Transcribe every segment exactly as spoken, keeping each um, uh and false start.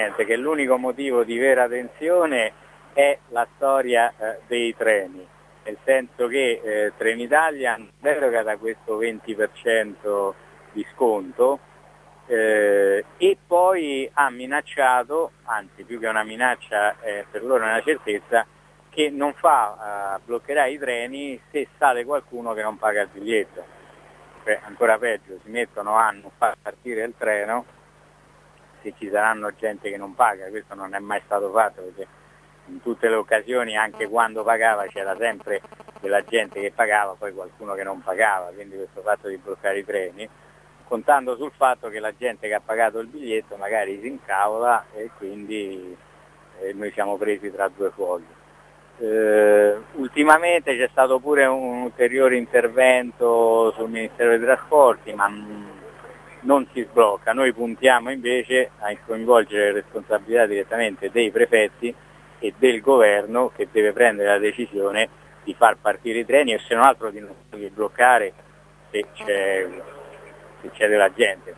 che l'unico motivo di vera tensione è la storia eh, dei treni, nel senso che eh, Trenitalia deroga da questo venti per cento di sconto eh, e poi ha minacciato, anzi più che una minaccia eh, per loro è una certezza, che non fa, uh, bloccherà i treni se sale qualcuno che non paga il biglietto. Cioè, ancora peggio, si mettono a non far partire il treno se ci saranno gente che non paga. Questo non è mai stato fatto, perché in tutte le occasioni, anche quando pagava, c'era sempre della gente che pagava, poi qualcuno che non pagava, quindi questo fatto di bloccare i treni, contando sul fatto che la gente che ha pagato il biglietto magari si incavola e quindi eh, noi siamo presi tra due fuochi. Uh, ultimamente c'è stato pure un ulteriore intervento sul Ministero dei Trasporti, ma non si sblocca. Noi puntiamo invece a coinvolgere le responsabilità direttamente dei prefetti e del governo, che deve prendere la decisione di far partire i treni, e se non altro di non bloccare se c'è, se c'è della gente.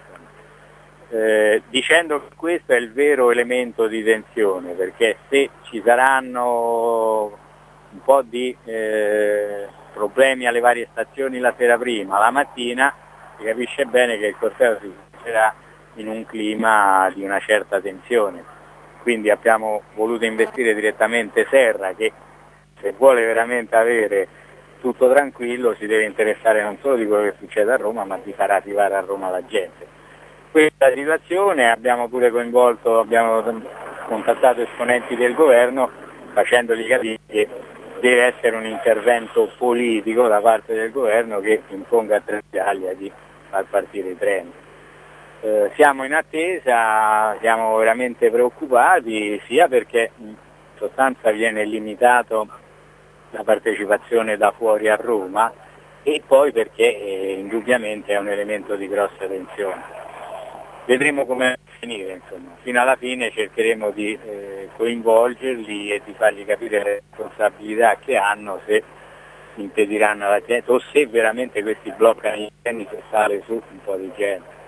Eh, dicendo che questo è il vero elemento di tensione, perché se ci saranno un po' di eh, problemi alle varie stazioni la sera prima, la mattina si capisce bene che il corteo si svolgerà in un clima di una certa tensione. Quindi abbiamo voluto investire direttamente Serra, che se vuole veramente avere tutto tranquillo si deve interessare non solo di quello che succede a Roma, ma di far arrivare a Roma la gente. Questa situazione abbiamo pure coinvolto, abbiamo contattato esponenti del governo facendogli capire che deve essere un intervento politico da parte del governo che imponga a Trenitalia di far partire i treni. Eh, siamo in attesa, siamo veramente preoccupati, sia perché in sostanza viene limitato la partecipazione da fuori a Roma e poi perché eh, indubbiamente è un elemento di grossa tensione. Vedremo come finire, insomma. Fino alla fine cercheremo di eh, coinvolgerli e di fargli capire le responsabilità che hanno, se impediranno alla gente o se veramente questi bloccano i treni se sale su un po' di gente.